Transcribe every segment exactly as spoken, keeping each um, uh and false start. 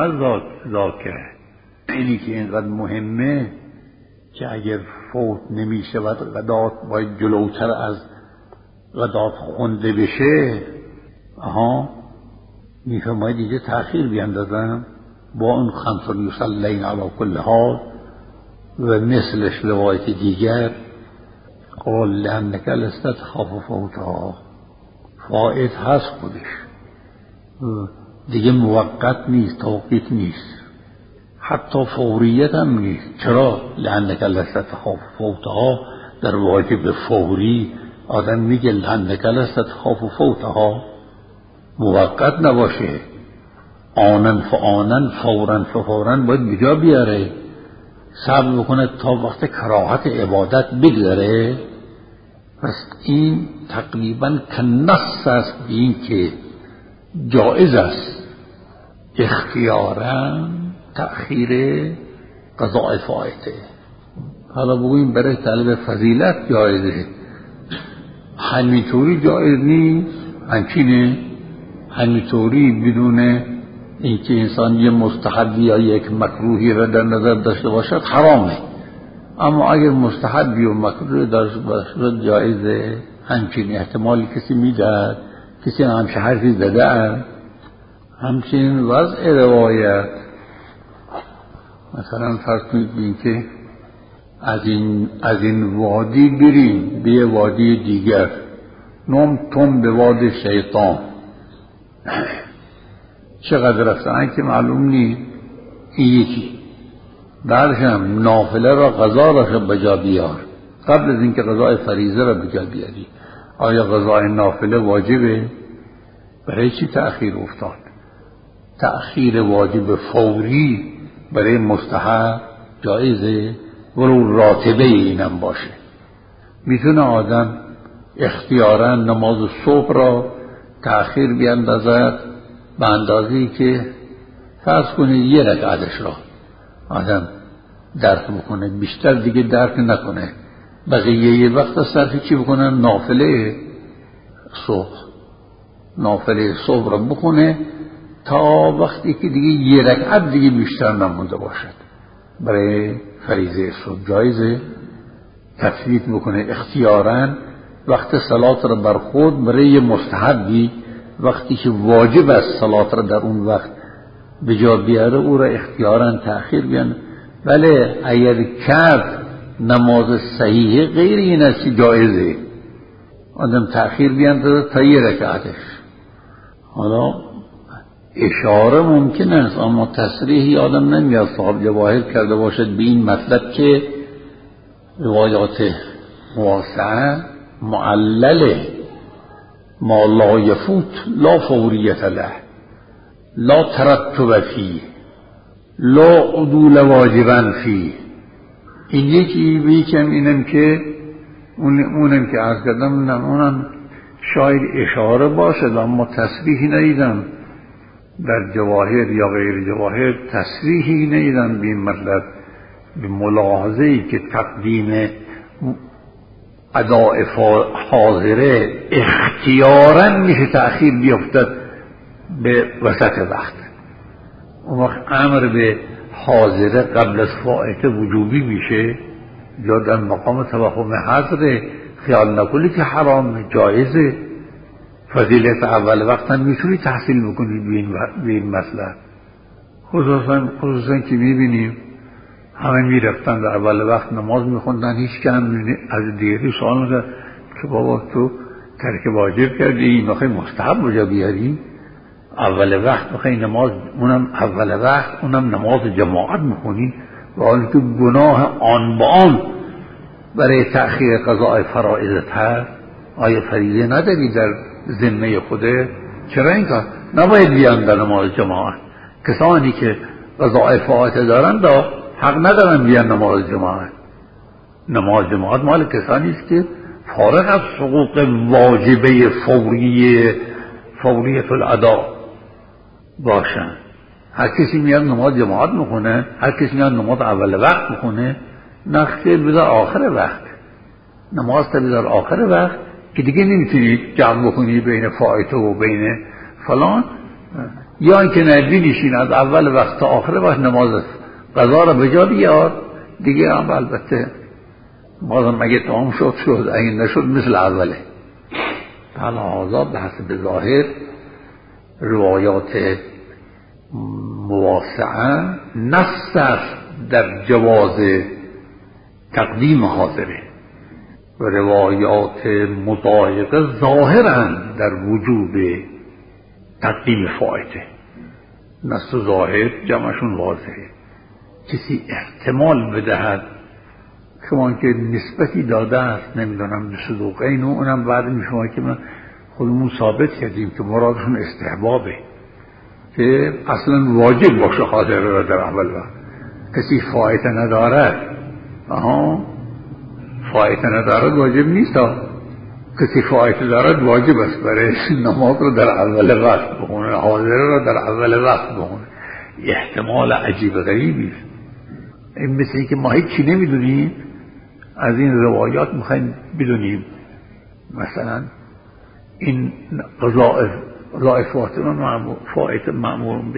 ذات ذاکه اینی که اینقدر مهمه که اگر فوت نمی شود غدات باید جلوتر از غدات خونده بشه. آها میفرماید دیگه تأخیر بیندازم با اون خمس یصلین علی کل حال و مثلش روایت دیگر قال لانک لست تخاف فوتها، فائت هست خودش دیگه، موقت نیست، توقیت نیست، حتی فوریت هم نیست. چرا؟ لانک لست تخاف فوتها در روایت به فوری آدم میگه لانک لست تخاف فوتها، موقت نباشه، آنن فآنن فورن فورن باید بجا بیاره، صبر بکنه تا وقت کراهت عبادت بگذره. پس این تقریبا کنص است به این که جائز است اختیارا تأخیر قضاء فائته. حالا بگوییم برای طلب فضیلت جایزه، همینطوری جایز نیست. همچینه همینطوری بدون اینکه انسان یه مستحبی یا یک مکروهی را در نظر داشته باشد حرامه، اما اگر مستحبی و مکروه داشته باشد جایزه. همچین احتمالی کسی میدهد، کسی همچه حرفی زده. همچین وضع روایت مثلا فرض کنید بین که از این از این وادی بریم به یه وادی دیگر، نام تم به وادی شیطان، چقدر رفتن که معلوم نیست. این یکی بعدش هم نافله را قضا را بجا بیار قبل از اینکه قضای فریضه را بجا بیاری. آیا قضای نافله واجبه؟ برای چی تأخیر افتاد؟ تأخیر واجب فوری برای مستحب جایزه، ولو راتبه اینم باشه. میتونه آدم اختیارا نماز صبح را تأخیر بیندازد به اندازه‌ای که فرض کنید یه رکعتش را آدم درک بکنه، بیشتر دیگه درک نکنه، بقیه یه وقت صرف چی بکنه؟ نافله صبح نافله صبح را بکنه تا وقتی که دیگه یه رکعت دیگه بیشتر نمونده باشد. برای فریضه صبح جایزه تفویت بکنه اختیاراً وقت صلات را بر خود برای یه مستحبی، وقتی که واجب است صلات را در اون وقت به جا بیاره او را اختیاراً تأخیر بیان. بله اگر کرد نماز صحیح غیر این است جایزه آدم تأخیر بیان تا یه رکعتش. حالا اشاره ممکن است اما تصریحی آدم نمیاد صاحب جواهر کرده باشد به این مطلب که روایات واسعه معلله ما لا یفوت لا فوریت له لا ترتب فیه لا عدول واجبا فیه. این یکی بیکم اینم که اونم که عرض کردم اونم شاید اشاره باشد اما تصریحی ندیدم در جواهر یا غیر جواهر، تصریحی ندیدم به این مطلب، به ملاحظه‌ای که تقدیم اداء حاضره اختیاراً میشه تأخیر بیفتد به وسط وقت. اون وقت امر به حاضره قبل از فائته وجوبی میشه یا در مقام توهم حضره، خیال نکنی که حرام، جایزه. فضیلت اول وقت هم میتونی تحصیل بکنید به این مسئله. خصوصا خصوصا که میبینیم همه میرفتن در اول وقت نماز میخوندن، هیچ کم از دیگری سوال میکرد که بابا تو ترک واجب کردی این میخوای مستحب بجا بیاری؟ اول وقت میخوای نماز، اونم اول وقت اونم نماز جماعت میخونی و حالی که گناه آن با آن برای تأخیر قضاء فرائضت هست. آیا فریضه نداری در ذمه خوده؟ چرا این کار نباید بیان در نماز جماعت؟ کسانی که قضاء فائته دارن دا حق ندارن بیان نماز جماعت. نماز جماعت مال کسانی است که فارغ از حقوق واجبه فوری فوریت الادا باشن. هر کسی میاد نماز جماعت میخونه، هر کسی میاد نماز اول وقت میخونه، نقشه بذار آخر وقت، نماز تا بذار آخر وقت که دیگه نمیتونی جمع بکنی بین فائته و بین فلان. یا اینکه نه بنشین از اول وقت تا آخر وقت نماز قضا را به جا بیار دیگه. هم البته بازم مگه تمام شد شد، اگه نشد مثل اوله. فلحاظا به حسب ظاهر روایات مواسعه نص است در جواز تقدیم حاضره و روایات مضایقه ظاهرند در وجوب تقدیم فائته. نص ظاهر جمعشون واضحه. کسی احتمال بدهد شما که نسبتی داده است نمیدونم به صدوقین و اونم بعد میشما که من خودمون ثابت کردیم که مرادشون استحبابه که اصلا واجب باشه حاضر را در اول وقت. کسی فائته ندارد، آها فائته ندارد واجب نیست. کسی فائته دارد واجب است برای نماز رو در اول وقت بخونه، حاضر را در اول وقت بخونه. احتمال عجیب غریبی است. این مثل این که ما هیچی نمیدونیم از این روایات میخوایم بدونیم مثلا این قضاء قضاء فائته مأمورون به،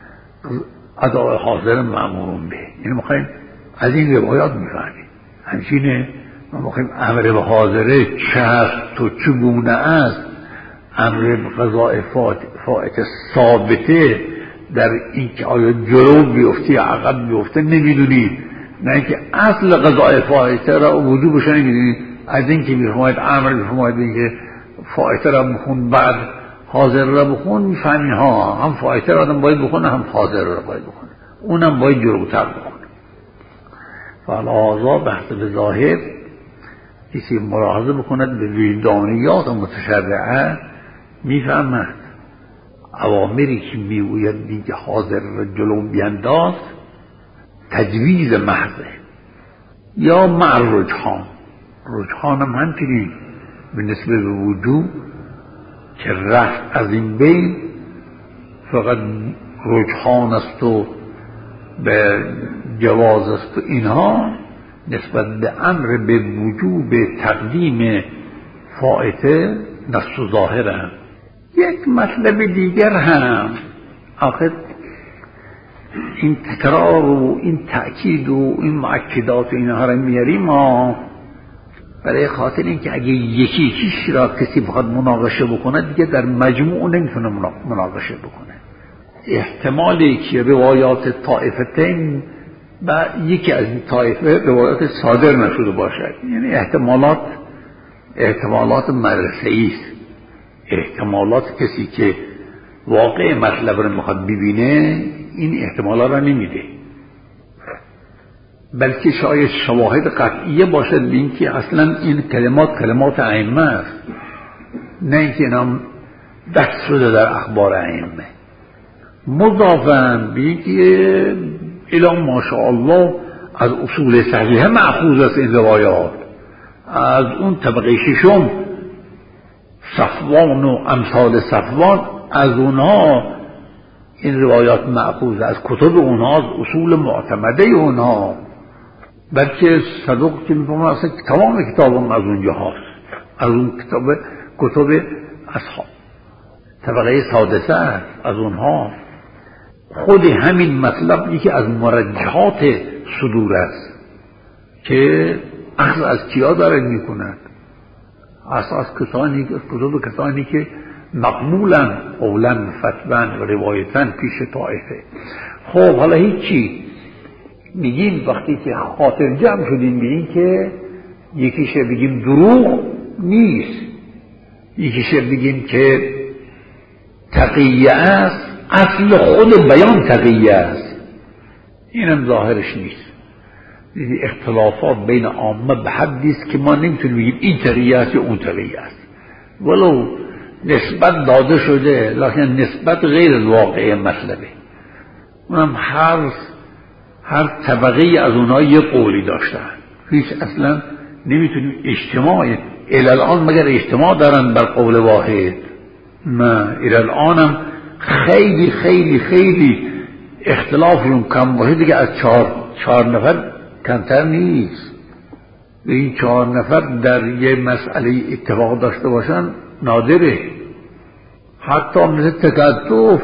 اداء حاضر مأمورون به، یعنی میخوایم از این روایات میفهمیم. همچنین ما میخوایم امر به حاضره چه هست و چگونه است. امر به قضاء فائته ثابته در این که آیا جلو بیفته یا عقب بیفته نمیدونید، نه اینکه اصل قضاء فائته را وجوبش نمیدونید. از این که میفرماید امر میفرماید اینکه فائته را بخون بعد حاضر را بخون، میفهمین ها هم فائته را آدم باید بخونه هم حاضر را باید بخونه، اونم باید جلوتر بخونه. فلحاظا بحث به ظاهر کسی ملاحظه بکند به وجدانیات متشرعه میفهمد اوامری که میگوید دیگه حاضر را جلو بینداز تجویز محضه یا مع رجحان. رجحان هم همچنین به نسبت به وجوب که رفت از این بین فقط رجحان است و به جواز است و اینها نسبت به امر به وجوب تقدیم فائته نص و ظاهر هم. یک مطلب دیگر هم آخر این تکرار و این تأکید و این مؤکدات و اینها را میاریم ما برای خاطر اینکه اگه یکی یکیش را کسی بخواد مناقشه بکنه دیگه در مجموع نمیتونه مناقشه بکنه. احتمالی که روایات طائفتین و یکی از این طائفه روایات صادر نشده باشد، یعنی احتمالات احتمالات مدرسه‌ای است. احتمالات کسی که واقع مطلب رو میخواد ببینه این احتمالات را نمیده، بلکه شاید شواهد قطعیه باشد به این که اصلا این کلمات کلمات ائمه است، نه اینکه نام دست شده در اخبار ائمه. مضافاً به اینکه الا ماشاءالله از اصول صحیحه مأخوذ است این روایات. از اون طبقه ششم صفوان و امثال صفوان از اونها این روایات مأخوذ از کتب اونها، از اصول معتمده اونها، بلکه صدوق که میفهمه اصلا تمام کتاب هم از اونجا هست، از اون کتاب کتب اصحاب طبقه سادسه است، از اونها. خود همین مطلب یکی از مرجحات صدور است که اخذ از کیا داره میکند؟ اساس کسانی که کتب کسانی که مقبولن قولا فتوان و روایتن پیش طائفه. خب حالا هیچی میگیم وقتی که خاطر جمع شدیم بگیم که یکیشه بگیم دروغ نیست، یکیشه بگیم که تقیه است، اصل خود بیان تقیه است، اینم ظاهرش نیست. دیدی اختلافات بین عامه به حدی است که ما نمیتونیم بگیم این تقیه است یا اون تقیه است، ولو نسبت داده شده لکن نسبت غیر از واقع مطلبه. اونم هر هر طبقه از اونها یه قولی داشتن، هیچ اصلا نمیتونیم اجتماع الان مگر اجتماع دارن بر قول واحد، نه الان هم خیلی خیلی خیلی اختلافشون کم باشه دیگه از چهار چهار نفر کمتر نیست. این چهار نفر در یه مسئله اتفاق داشته باشن نادره. حتی مثل تکاتف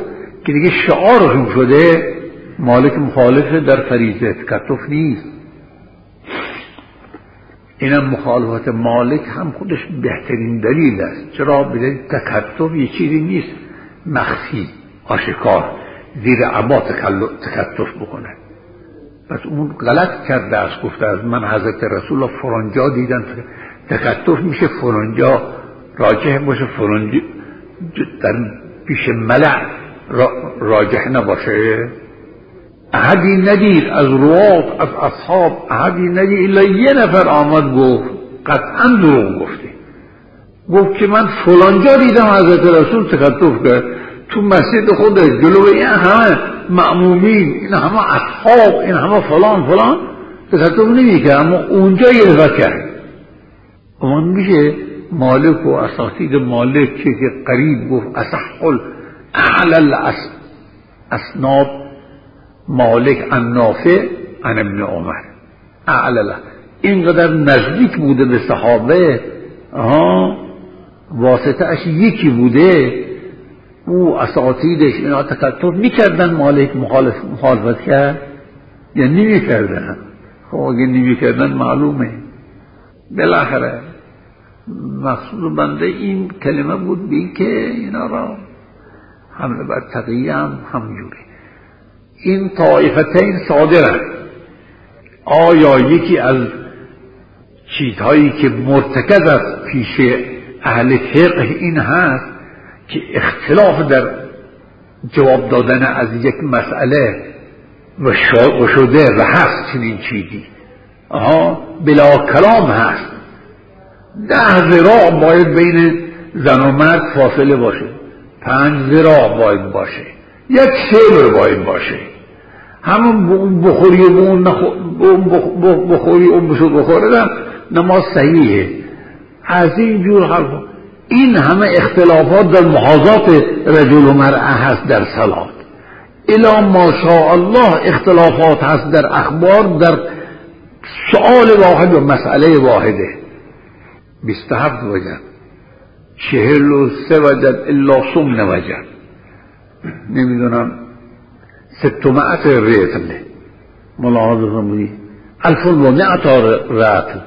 که دیگه شعارشون شده مالک مخالفه در فریضه، تکتف نیست. اینم مخالفت مالک هم خودش بهترین دلیل است. چرا؟ بدلیل تکتف یه چیزی نیست مخفی آشکار زیر عبا تکتف بکنه. پس اون غلط کرده است، گفته از من حضرت رسول الله فرانجا دیدن تکتف میشه فرانجا راجح باشه، فرانجا در پیش ملع راجح نباشه. احدی ندید از روات از اصحاب، احدی ندید الا یه نفر آمد گفت قطعا دروغ گفتی، گفت که من فلانجا دیدم حضرت رسول تکتف کرد تو مسجد خودش جلوی این همه مأمومین، این همه اصحاب، این همه فلان فلان تکتف نمی کرد، اما اونجا یه دفعه کرد. اما میشه مالک و اساتید مالک که قریب گفت اصحل اعلل اسناد مالک النافع عن ابن عمر اعلل، اینقدر نزدیک بوده به صحابه، آها واسطه اش یکی بوده، او اساتیدش اینا تکتف میکردن، مالک مخالف مخالفت کرد یا نمیکردن؟ خب اگه نمیکردن معلومه. بالاخره مقصود بنده این کلمه بود بی که اینا را حمله بر تقیه هم همجوری این طائفتین صادرن. آیا یکی از چیزهایی که مرتکز است پیش اهل فقه این هست که اختلاف در جواب دادن از یک مسئله و شده و هست چنین چیزی، آها بلا کلام هست، ده ذراع باید بین زن و مرد فاصله باشه، پنج ذراع باید باشه، یک شبر باید باشه، همون بخوری و اون بخوری اون بشو بخوردن نماز صحیحه. از این جور حرف این همه اختلافات در محاذات رجل و مرأة هست در صلات، الا ماشاء الله اختلافات هست در اخبار، در سؤال واحد و مسئله واحده. بیست و هفت وجب، چهل و سه وجب الا سمن وجب، نمیدونم ستمائت رتل ملاحظه فرمودی الف و مئت رتل،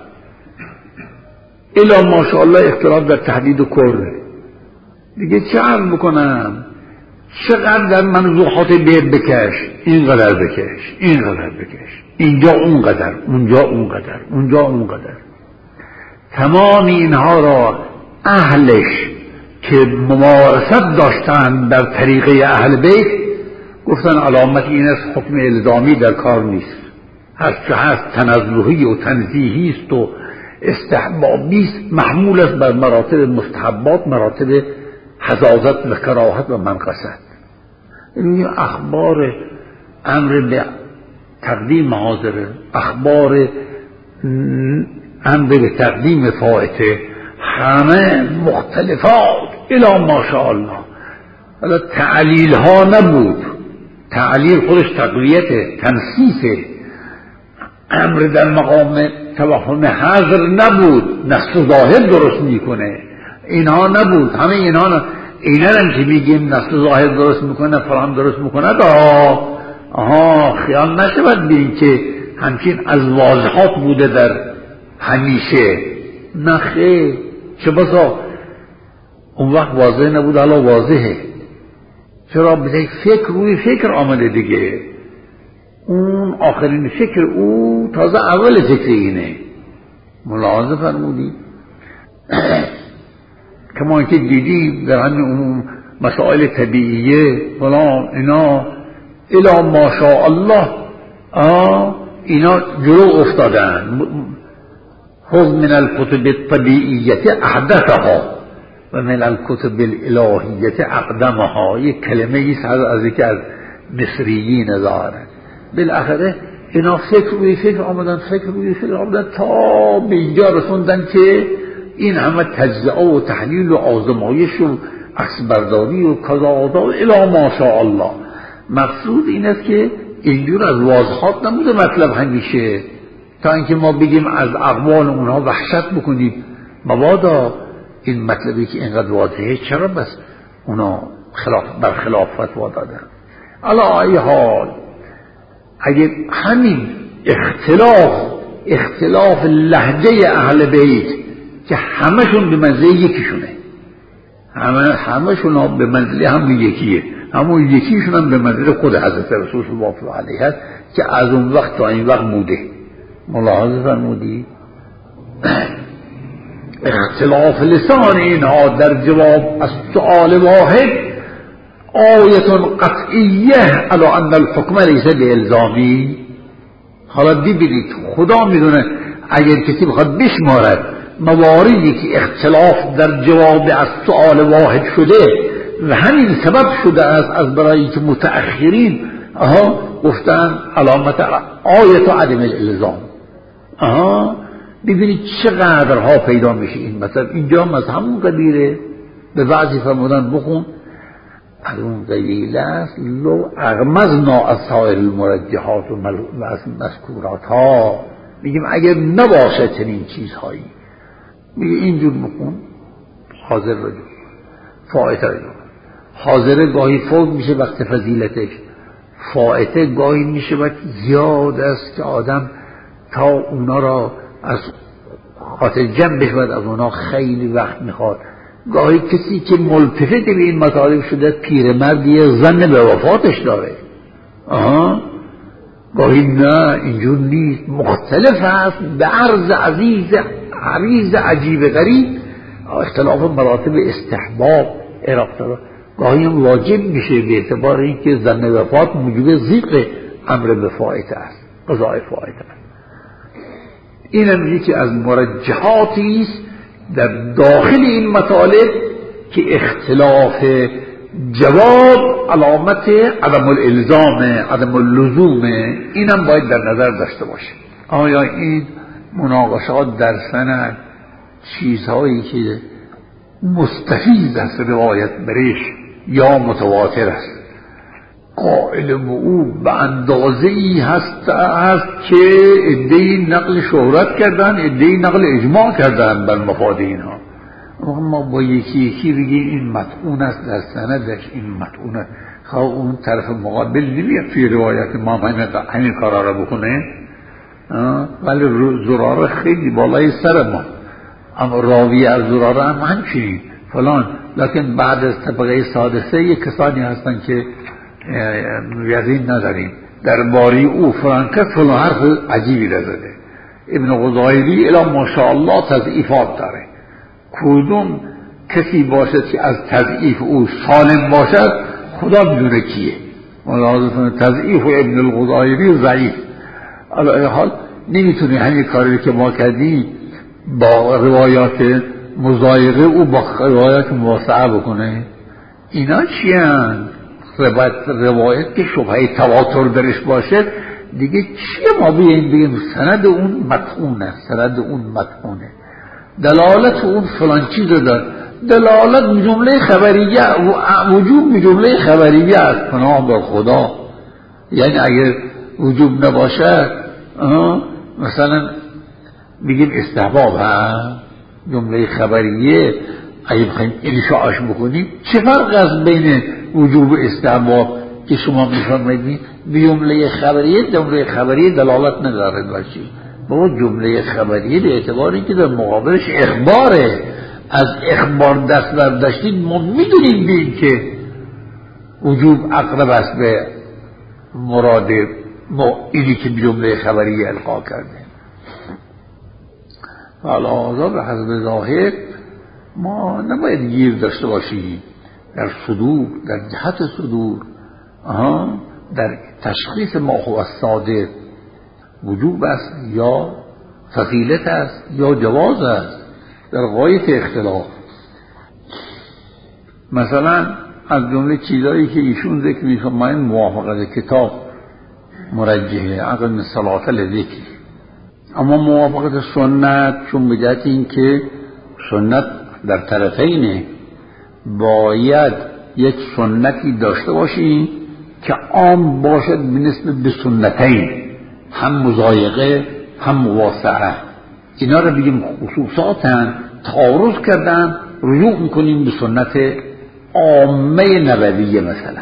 الا ماشاءالله اختلاف در تحدید و کرده. دیگه چه عرض بکنم؟ چقدر در منزوحات بیر بکش، اینقدر بکش، اینقدر بکش، اینجا اونقدر، اونجا اونقدر، اونجا اونقدر. تمام اینها را اهلش که ممارست داشتن در طریقه اهل بیت گفتن علامت این است حکم الزامی در کار نیست، هست که هست تنزهی و تنزیهی است و استحبابی است، محمول است بر مراتب مستحبات، مراتب حزازت و کراهت و منقصت. این اخبار امر به تقدیم حاضره، اخبار امر به تقدیم فائته، همه مختلفات الا ماشاءالله. حالا تعلیل ها نبود، تعلیل خودش تقویته، تنسیسه، امر در مقام توهم حضر نبود، نص ظاهر درست میکنه، اینها نبود. همه اینها اینا هم که میگیم نص ظاهر درست میکنه فلان درست میکنه دا آها خیال نشود بین که همچین از واضحات بوده در همیشه، نخیر، چه بسا اون وقت واضح نبود حالا واضحه. چرا؟ بده فکر روی فکر آمده دیگه، اون آخرین فکر او تازه اول فکر اینه. ملاحظه فرمودی کما که دیدی در همین اون مسائل طبیعیه فلان اینا الا ماشاء الله اینا جلو افتادن. خذ من الكتب الطبیعیت احدثها و من الكتب الالهیت اقدمها، یک کلمه ایست از یکی از مصریین داره. بالاخره اینا فکر روی فکر آمدن، فکر روی فکر آمدن تا به اینجا رسوندن که این همه تجزئه و تحلیل و آزمایش و عکسبرداری و کذا الا ماشاء الله. مقصود این است که اینجور از واضحات نبوده مطلب همیشه، تا اینکه ما بگیم از اقوال اونها وحشت بکنیم. مبادا این مطلبی که اینقدر واضحه چرا بس اونا خلاف بر خلاف فتوا دادن. علی ای حال اگه همین اختلاف اختلاف لهجه اهل بیت که همشون به منزله یکیشونه، همه همشون به منزله همون یکیه، همون یکیشون هم به منزله خود حضرت رسول صلی الله علیه هست که از اون وقت تا این وقت بوده. ملاحظه فرمودی اختلاف لسان اینها در جواب از سؤال واحد آیت قطعیه علی ان الحکم لیس بالزامی. حالا ببینید خدا میدونه اگر کسی بخواد بشمارد مواردی که اختلاف در جواب از سؤال واحد شده و همین سبب شده است از برای که متأخرین آها گفتن علامت آیت و عدم الالزام. آها ببینید چقدرها پیدا میشه این مثلا اینجا از همون قبیله به بعضی فرمودن بخون از اون قبیله است لو اغمزنا از سایر المرجحات و مذکورات ها. میگیم اگر نباشه چنین چیزهایی میگه اینجور بخون حاضر رجوع فائته رجوع. حاضره گاهی فوق میشه وقت فضیلتش، فائته گاهی میشه وقت زیاد است که آدم تا اونا را از خاطر جمع بشود از اونا خیلی وقت میخواد. گاهی کسی که ملتفت به این مطالب شده پیرمردی زن به وفاتش داره. آها گاهی نه اینجور نیست، مختلف هست به عرض عزیز عریض عجیب غریب. اختلاف مراتب استحباب اراقتر گاهی هم واجب میشه به اعتبار اینکه زن وفات موجب ضیق امر به فائته است، قضای فائته است. این هم یکی از مرجحاتی است در داخل این مطالب که اختلاف جواب علامت عدم الالزام عدم اللزوم، اینم باید در نظر داشته باشه. آیا این مناقشات در سند چیزهایی که مستفید است روایت برش یا متواتر است قائل او به اندازه ای هست است که ادعی نقل شهرت کردن ادعی نقل اجماع کردن بر مفاد اینها. ما با یکی یکی بگیم این مطعون است در سندش این مطعون است، خواه اون طرف مقابل نمیاد توی روایت ما همین کارا را بکنه. ولی زراره خیلی بالای سر ما، اما راوی از زراره هم همچنین فلان، لکن بعد از طبقه سادسه یک کسانی هستن که یقین نداریم در باری او فرانکت فلان حرف عجیبی را زده. ابن غضایری الی ماشاءالله تضعیفات داره. کدوم کسی باشد که از تضعیف او سالم باشد خدا میدونه کیه. ملاحظه تضعیف ابن الغضایری ضعیف. علی حال نمیتونی همین کاری که ما کردیم با روایات مضایقه او با روایات مواسعه بکنه. اینا چی هست؟ روایت که شبهه تواتر درش باشه دیگه چیه ما بیاییم بگیم سند اون مطعونه، سند اون مطعونه، دلالت اون فلان چیز دار، دلالت جمله خبریه وجوب جمله خبریه است پناه به خدا. یعنی اگر وجوب نباشه مثلا بگیم استحباب ها جمله خبریه اگه بخوایم انشاءش بکنیم چه فرق است بین وجوب استحباب که شما میفرمایید به جمله خبریه جمله خبریه دلالت نداره باشی با جمله خبریه به اعتبار اینکه در مقابلش اخباره، از اخبار دست برداشتید ما میدونیم به این که وجوب اقرب است به مراد ما اینی که به جمله خبریه القا کرده. حالا به حسب ظاهر ما نباید گیر داشته باشیم در صدور، در جهت صدور، آها در تشخیص ما هو صادق وجوب است یا فضیلت است یا جواز است در غایت اختلاف. مثلا از جمله چیزایی که ایشون ذکر می‌فرمایند موافقت کتاب مرجحه عقل صلاة لذکر، اما موافقت سنت چون به جهت این که سنت در طرفینه باید یک سنتی داشته باشیم که عام باشد بالنسبه به سنتین، هم مضایقه هم مواسعه. اینا رو بگیم خصوصاتن تعارض کردن رجوع میکنیم به سنت عامه نبویه مثلا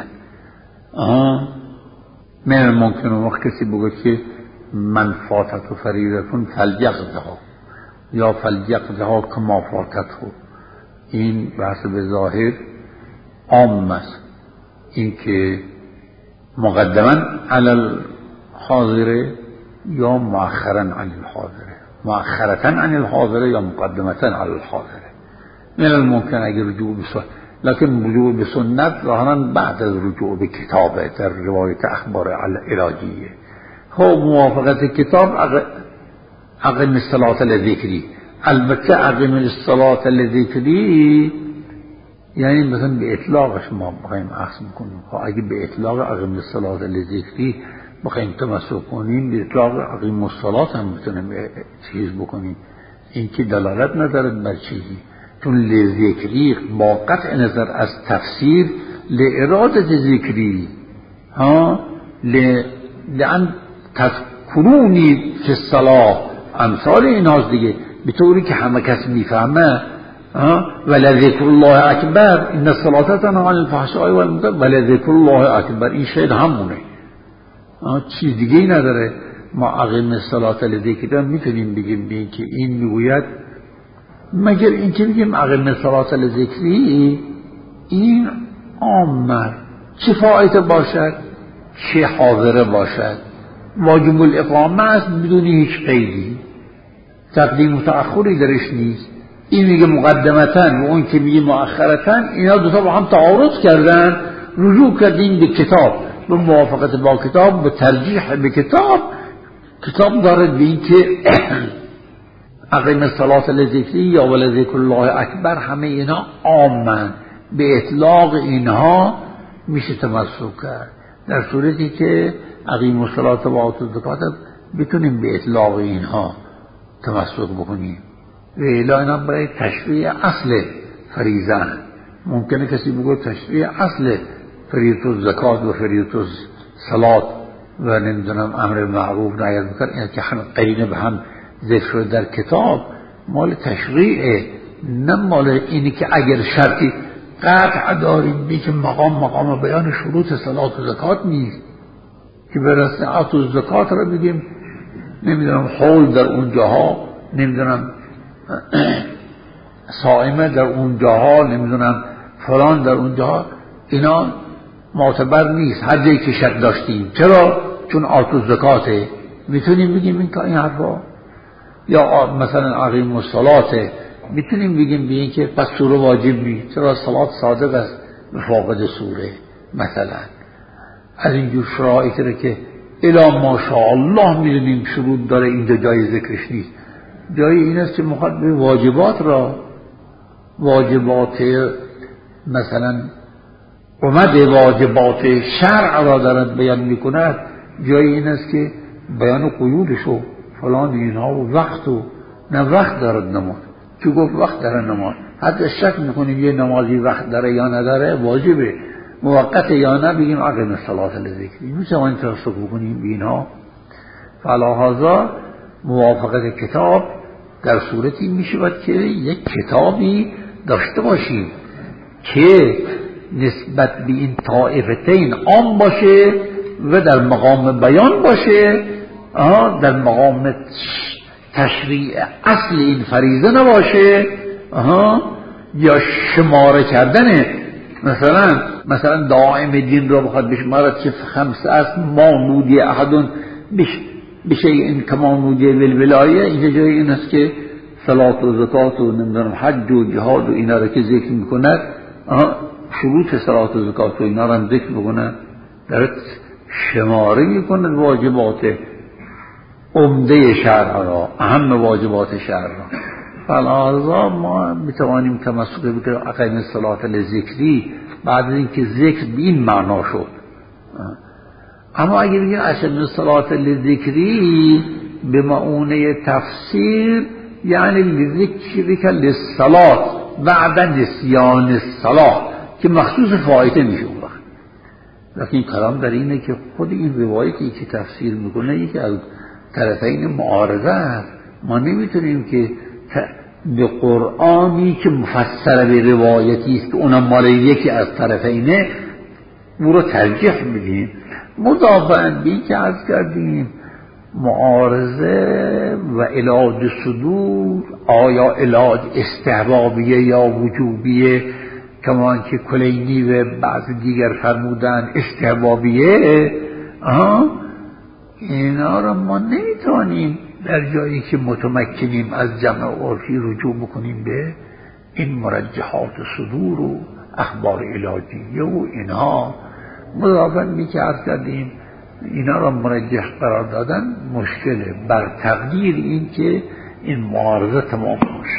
آه من الممکن وقت کسی بگه که من فاتت و فریضتون فلیقضها یا فلیقضها کما فاتته، این بحث به ظاهر عام است، این که مقدما علی الحاضره یا مؤخرا عن الحاضره، مؤخرتا عن الحاضره یا مقدمتا علی الحاضره. من الممکن اگر رجوع به سنت، لکن رجوع به سنت ظاهرا بعد از رجوع به کتابه در روایت اخبار العلاجیه. خب موافقت کتاب اقیم الصلاة لذکری، البته اقیم الصلاة لذکری یعنی مثلا به اطلاقش ما بخوایم اخذ میکنیم. خب اگه به اطلاق اقیم الصلاة لذکری بخوایم تمسک کنیم، به اطلاق اقیم الصلاة هم میتونیم چیز بکنیم، این که دلالت ندارد بر چیزی، چون لذکری با قطع نظر از تفسیر لارادت ذکری ها لان تذکرونی فی الصلاة امثال ایناست دیگه، به طوری که همه کس میفهمه ولذکر الله اکبر ان الصلاة تنهی عن الفحشاء والمنکر ولذکر الله اکبر، این شاید همونه، چیز دیگه ای نداره. ما اقیم الصلاة لذکری میتونیم بگیم بین که این میگوید، مگر این که بگیم اقیم الصلاة لذکری این عامه، چه فایده باشد چه حاضره باشد، واجب الاقامه است بدون هیچ قیدی، تقدیم و تأخری درش نیست. این میگه مقدمتاً و اون که میگه مؤخرتاً، اینا دو تا با هم تعارض کردن، رجوع کردیم به کتاب، به موافقت با کتاب، به ترجیح به کتاب. کتاب دارد به این که اقیم الصلاة لذکری یا ولذکر الله اکبر همه اینا عامن، به اطلاق اینها میشه تمسک کرد، در صورتی که اقیم الصلاة و آتوا الزکات بتونیم به اطلاق اینها تمسک بکنیم. و الا اینا برای تشریع اصل فریضه. ممکنه کسی بگه تشریع اصل فریضه الزکات و فریضه الصلاة و نمیدونم امر معروف نهی از منکر، این که هم قرینه به هم ذکر شده در کتاب، مال تشریعه، نه مال اینی که اگر شرطی قطع داریم بی که مقام مقام بیان شروط صلاة و زکات نیست که برسه آتو زکات را بگیم نمیدونم حول در اونجاها، نمیدونم صائمه در اونجاها، نمیدونم فلان در اونجاها، اینا معتبر نیست. هر جایی که شک داشتیم، چرا؟ چون آتو زکاته، میتونیم بگیم این که این حرفا، یا مثلا اقیم الصلاة میتونیم بگیم بگیم که پس سوره واجب نیست، چرا؟ صلات صادق است به فاقد سوره مثلا. از اینجور شرایطی را که الا ماشاءالله میدونیم شروط داره، اینجا جای ذکرش نیست. جای این است که مخاطب واجبات را، واجبات مثلا اومد واجبات شرع را دارد بیان میکند، جای این است که بیان قیودش و فلان اینها و وقت و نه وقت دارد نماز، چون گفت وقت داره نماز، حتی شک میکنیم یه نمازی وقت داره یا نداره، واجبه موقت یا نه، بگیم اقیم الصلاة لذکری، میتوانیم تمسک بکنیم به اینها. فلهذا موافقت کتاب در صورتی میشود که یک کتابی داشته باشیم که نسبت به این طائفتین عام باشه و در مقام بیان باشه، در مقام تشریع اصل این فریضه نباشه، یا شماره کردن مثلا مثلا دائم دین رو بخواد بشمارد که خمسه است، ما نودی احدون بشه این کما نودی بالولایه، اینجا جای این است که صلات و زکات و نمیدونم حج و جهاد و اینا رو که ذکر میکند، شروط صلات و زکات و اینا رو هم ذکر میکند، در شماره میکند واجبات عمده شرع را، اهم واجبات شرع را. فلذا ما میتوانیم تمسک به اقیم الصلاة لذکری بعد از اینکه ذکر به این معنا شد. اما اگر بگیم اقیم الصلاة لذکری به معنی تفسیر، یعنی لذکرک للصلاة بعد نسیان الصلاة، که مخصوص فایده میشه اون وقت. لیکن کلام در اینه که خود این روایتی که تفسیر میکنه یکی از طرفین معارضه است، ما نمیتونیم که به قرآنی که مفسر به روایتی است که اونم مال یکی از طرفینه او رو ترجیح میدیم. مضافاً به که عرض کردیم معارضه و علاج صدور آیا علاج استحبابیه یا وجوبیه، کمان که کلینی و بعض دیگر فرمودن استحبابیه، آه اینا رو ما نمیتونیم در جایی که متمکنیم از جمع عرفی رجوع بکنیم به این مرجحات صدور و اخبار علاجیه و اینها. مضافاً به که عرض کردیم اینا را مرجح قرار دادن مشکله، بر تقدیر این که این معارضه تمام باشه.